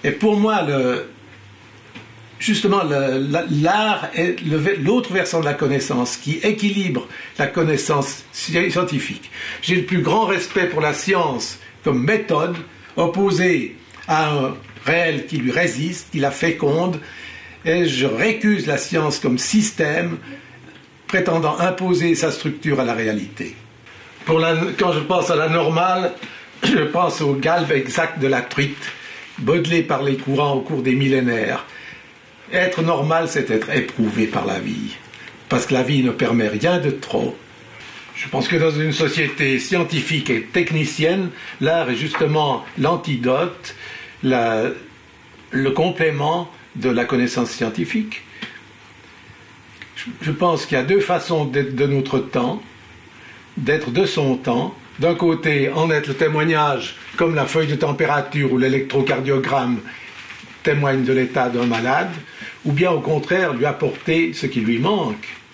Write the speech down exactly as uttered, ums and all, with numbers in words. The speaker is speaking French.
Et pour moi, le, justement, l'art est l'autre versant de la connaissance qui équilibre la connaissance scientifique. J'ai le plus grand respect pour la science comme méthode opposée à un réel qui lui résiste, qui la féconde, et je récuse la science comme système prétendant imposer sa structure à la réalité. Pour la, quand je pense à la normale, je pense au galbe exact de la truite, modelé par les courants au cours des millénaires. Être normal, c'est être éprouvé par la vie, parce que la vie ne permet rien de trop. Je pense que dans une société scientifique et technicienne, l'art est justement l'antidote, la, le complément de la connaissance scientifique. Je, je pense qu'il y a deux façons d'être de notre temps, d'être de son temps. D'un côté, en être le témoignage, comme la feuille de température ou l'électrocardiogramme témoigne de l'état d'un malade, ou bien au contraire lui apporter ce qui lui manque.